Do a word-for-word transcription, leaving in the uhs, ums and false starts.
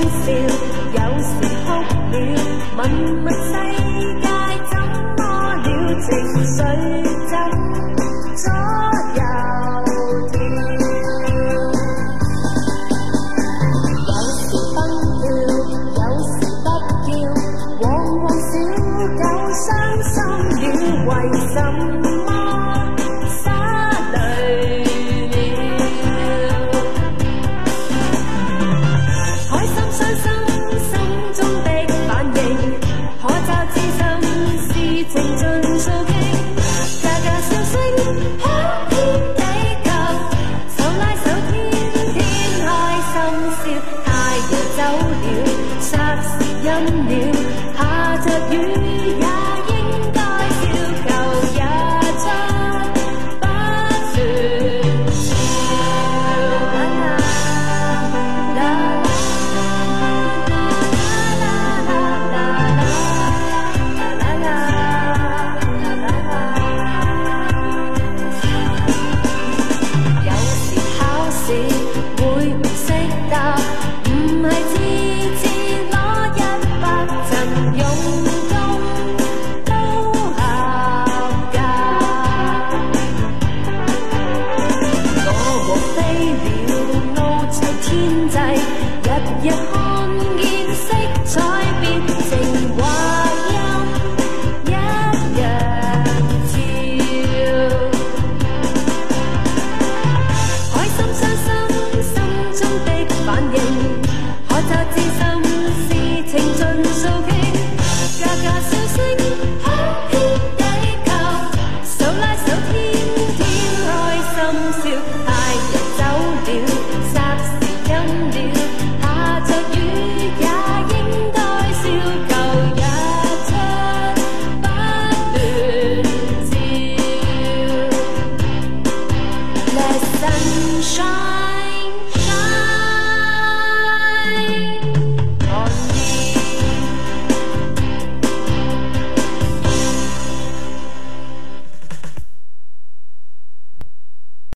笑，有時哭了，問問世界怎麼了，情緒怎左右跳。有時蹦跳，有時不叫，往往小狗傷心了，為什麼灑淚？開心傷心心中的反應，可找知心事情盡訴傾，家家笑聲可天地球，手拉手天天開心笑，太陽走了，霎時陰了，下着雨也應該笑，求也出不算有時考試會唔識答，唔係次次攞一百陣用功都合格。我和飛鳥翱翔天際，日日看見